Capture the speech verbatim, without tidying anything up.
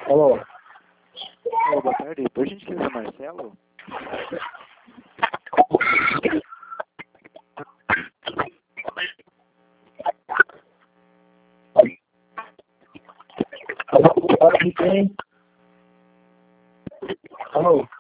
Alô? Alô, boa tarde. Por gentileza, Marcelo? Alô? Aqui tem? Alô?